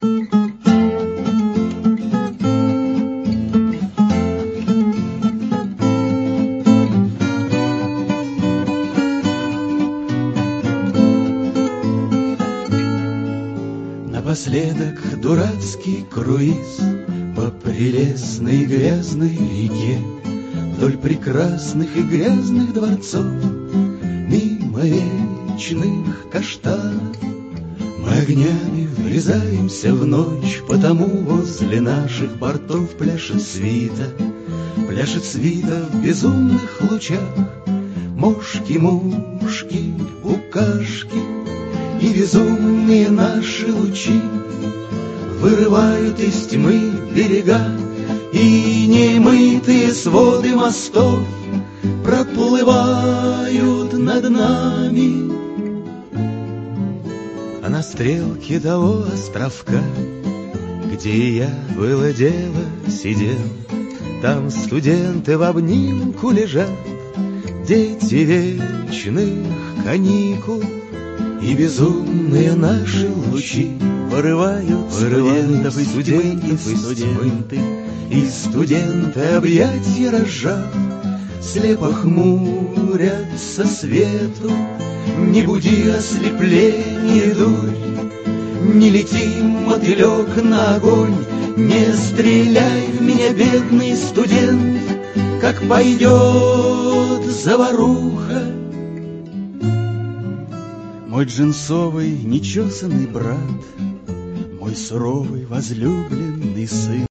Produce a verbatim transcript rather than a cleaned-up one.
Напоследок дурацкий круиз по прелестной грязной реке, вдоль прекрасных и грязных дворцов, мимо вечных каштанов. Мы огнями врезаемся в ночь, потому возле наших бортов пляшет свита, пляшет свита в безумных лучах. Мошки, мушки, букашки и безумные наши лучи вырывают из тьмы берега, и немытые своды мостов проплывают над нами. А на стрелке того островка, где я было дело сидел, там студенты в обнимку лежат, дети вечных каникул. И безумные наши лучи вырывают студентов и студентов и студенты, и студенты, объятья разжав, слепо хмурятся свету. Не буди ослепление, дурь, не лети, мотылек, на огонь, не стреляй в меня, бедный студент, как пойдет заваруха. Мой джинсовый нечесанный брат, мой суровый возлюбленный сын,